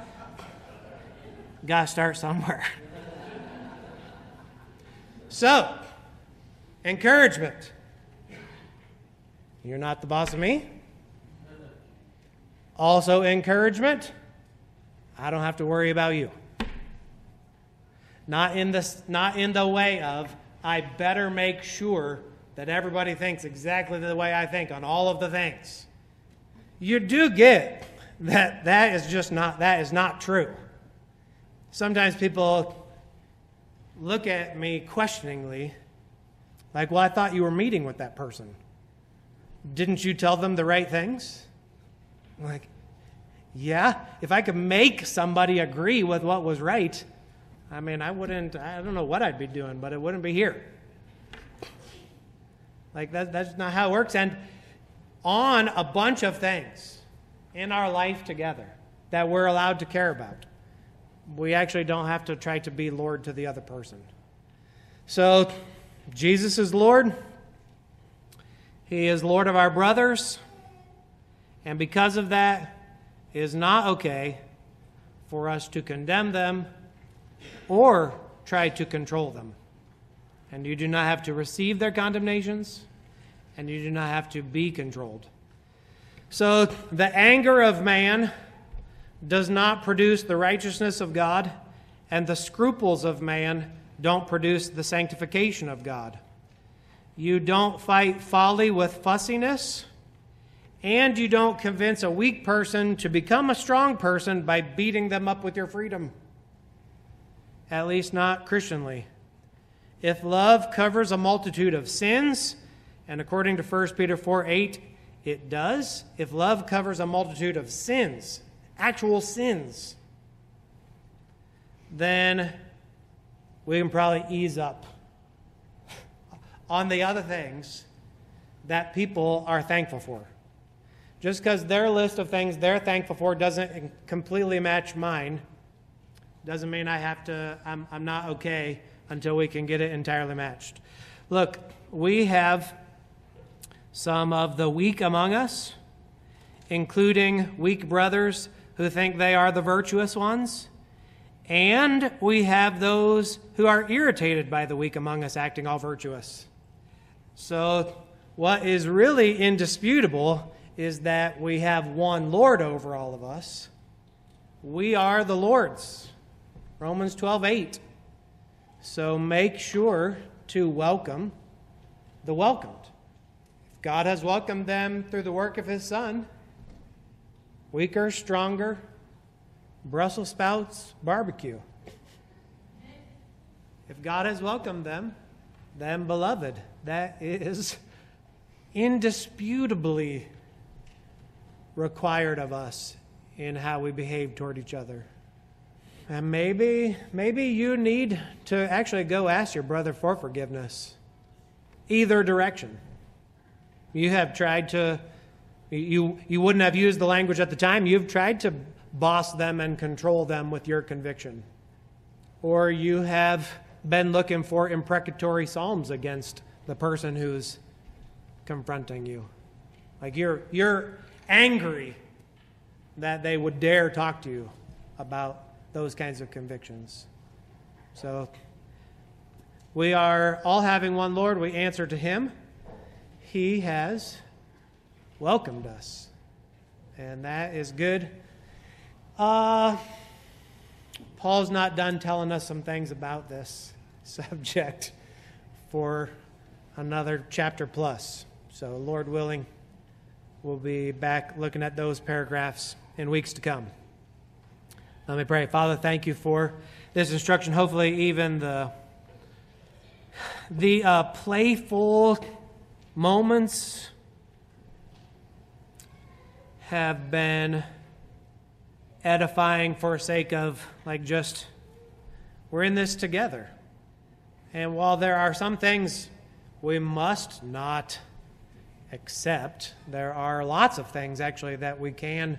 gotta start somewhere. So, encouragement. You're not the boss of me. Also, encouragement. I don't have to worry about you. Not in the way of I better make sure that everybody thinks exactly the way I think on all of the things. You do get that is not true. Sometimes people look at me questioningly, like, well, I thought you were meeting with that person. Didn't you tell them the right things? I'm like, yeah, if I could make somebody agree with what was right, I don't know what I'd be doing, but it wouldn't be here. That's not how it works. And on a bunch of things in our life together that we're allowed to care about, we actually don't have to try to be Lord to the other person. So, Jesus is Lord. He is Lord of our brothers. And because of that, it is not okay for us to condemn them or try to control them. And you do not have to receive their condemnations, and you do not have to be controlled. So the anger of man does not produce the righteousness of God, and the scruples of man don't produce the sanctification of God. You don't fight folly with fussiness, and you don't convince a weak person to become a strong person by beating them up with your freedom. At least not Christianly. If love covers a multitude of sins, and according to 1 Peter 4:8, it does. If love covers a multitude of sins, actual sins, then we can probably ease up on the other things that people are thankful for. Just because their list of things they're thankful for doesn't completely match mine, doesn't mean I'm not okay until we can get it entirely matched. Look, we have some of the weak among us, including weak brothers who think they are the virtuous ones, and we have those who are irritated by the weak among us acting all virtuous. So what is really indisputable is that we have one Lord over all of us. We are the Lord's. Romans 12:8. So make sure to welcome the welcomed. If God has welcomed them through the work of His Son, weaker, stronger, Brussels sprouts, barbecue. If God has welcomed them, then beloved, that is indisputably required of us in how we behave toward each other. And maybe you need to actually go ask your brother for forgiveness. Either direction. You have tried to, you wouldn't have used the language at the time. You've tried to boss them and control them with your conviction. Or you have been looking for imprecatory psalms against the person who's confronting you. Like you're angry that they would dare talk to you about those kinds of convictions. So we are all having one Lord. We answer to Him. He has welcomed us, and that is good. Paul's not done telling us some things about this subject for another chapter plus. So, Lord willing, we'll be back looking at those paragraphs in weeks to come. Let me pray. Father, thank you for this instruction. Hopefully, even the playful moments have been edifying for sake of, just, we're in this together. And while there are some things we must not accept, there are lots of things, actually, that we can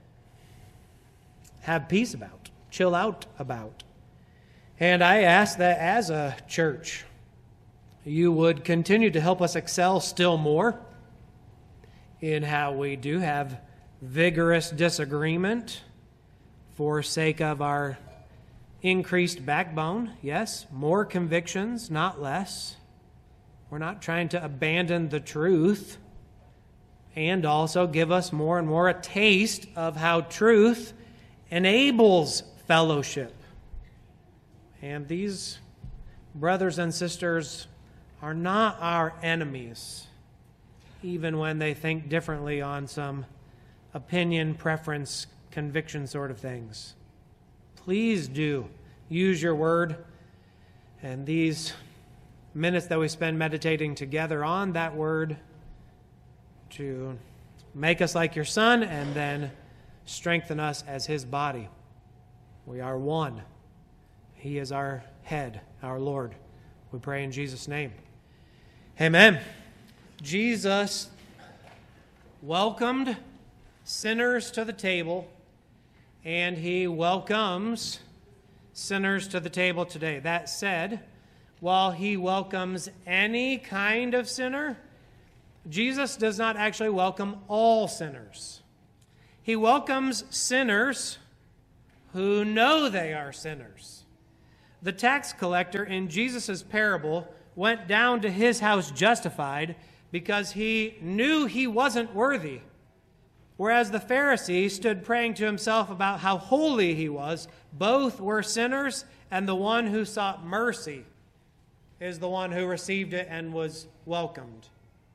have peace about, chill out about. And I ask that as a church, you would continue to help us excel still more in how we do have vigorous disagreement for sake of our increased backbone. Yes, more convictions, not less. We're not trying to abandon the truth, and also give us more and more a taste of how truth enables fellowship. And these brothers and sisters are not our enemies, even when they think differently on some opinion, preference, conviction sort of things. Please do use your word and these minutes that we spend meditating together on that word to make us like your Son and then strengthen us as his body. We are one. He is our head, our Lord. We pray in Jesus' name. Amen. Jesus welcomed sinners to the table, and he welcomes sinners to the table today. That said, while he welcomes any kind of sinner, Jesus does not actually welcome all sinners. He welcomes sinners who know they are sinners. The tax collector in Jesus' parable went down to his house justified because he knew he wasn't worthy, whereas the Pharisee stood praying to himself about how holy he was. Both were sinners, and the one who sought mercy is the one who received it and was welcomed.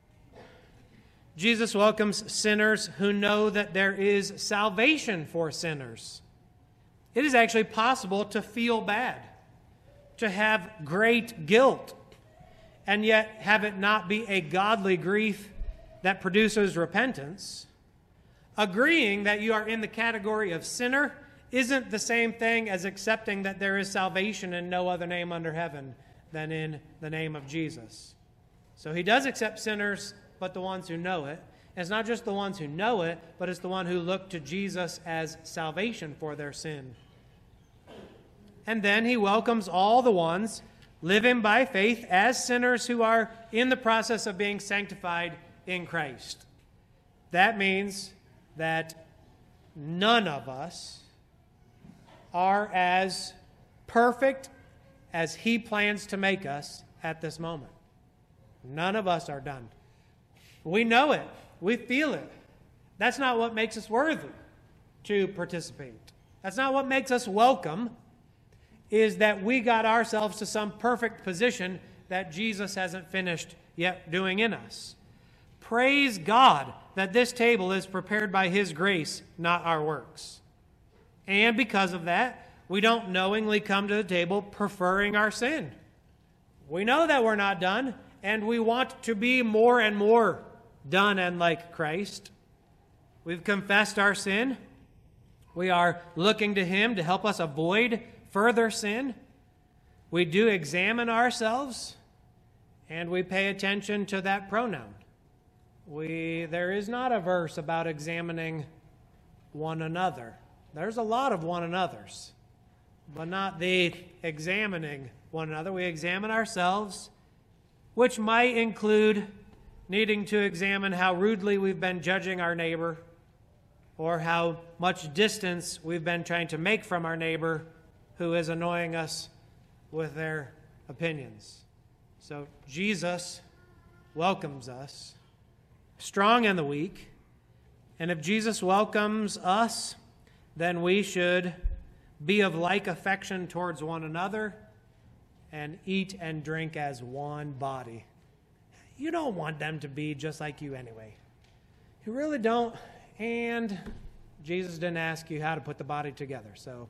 Jesus welcomes sinners who know that there is salvation for sinners. It is actually possible to feel bad, to have great guilt, and yet have it not be a godly grief that produces repentance. Agreeing that you are in the category of sinner isn't the same thing as accepting that there is salvation in no other name under heaven than in the name of Jesus. So he does accept sinners, but the ones who know it. And it's not just the ones who know it, but it's the one who look to Jesus as salvation for their sin. And then he welcomes all the ones living by faith as sinners who are in the process of being sanctified in Christ. That means that none of us are as perfect as he plans to make us at this moment. None of us are done. We know it. We feel it. That's not what makes us worthy to participate. That's not what makes us welcome, is that we got ourselves to some perfect position that Jesus hasn't finished yet doing in us. Praise God that this table is prepared by his grace, not our works. And because of that, we don't knowingly come to the table preferring our sin. We know that we're not done, and we want to be more and more done and like Christ. We've confessed our sin. We are looking to him to help us avoid further sin. We do examine ourselves, and we pay attention to that pronoun. There is not a verse about examining one another. There's a lot of one another's, but not the examining one another. We examine ourselves, which might include needing to examine how rudely we've been judging our neighbor, or how much distance we've been trying to make from our neighbor who is annoying us with their opinions. So Jesus welcomes us strong in the weak. And if Jesus welcomes us, then we should be of like affection towards one another and eat and drink as one body. You don't want them to be just like you anyway. You really don't. And Jesus didn't ask you how to put the body together. So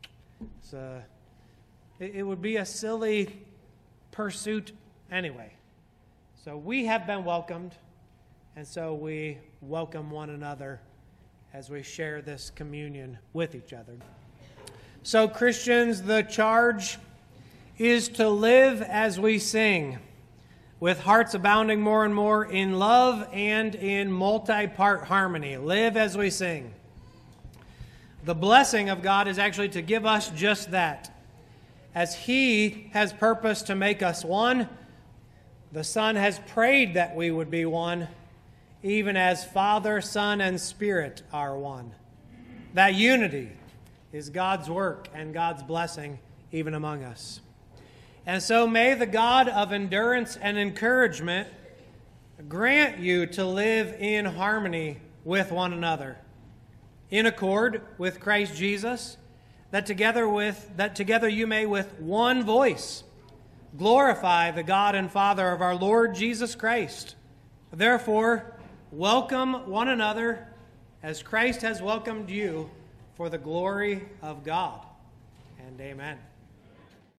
it would be a silly pursuit anyway. So we have been welcomed, and so we welcome one another as we share this communion with each other. So Christians, the charge is to live as we sing, with hearts abounding more and more in love and in multi-part harmony. Live as we sing. The blessing of God is actually to give us just that. As He has purposed to make us one, the Son has prayed that we would be one, even as Father, Son, and Spirit are one. That unity is God's work and God's blessing even among us. And so may the God of endurance and encouragement grant you to live in harmony with one another, in accord with Christ Jesus, that together you may with one voice glorify the God and Father of our Lord Jesus Christ. Therefore, welcome one another as Christ has welcomed you for the glory of God. And amen.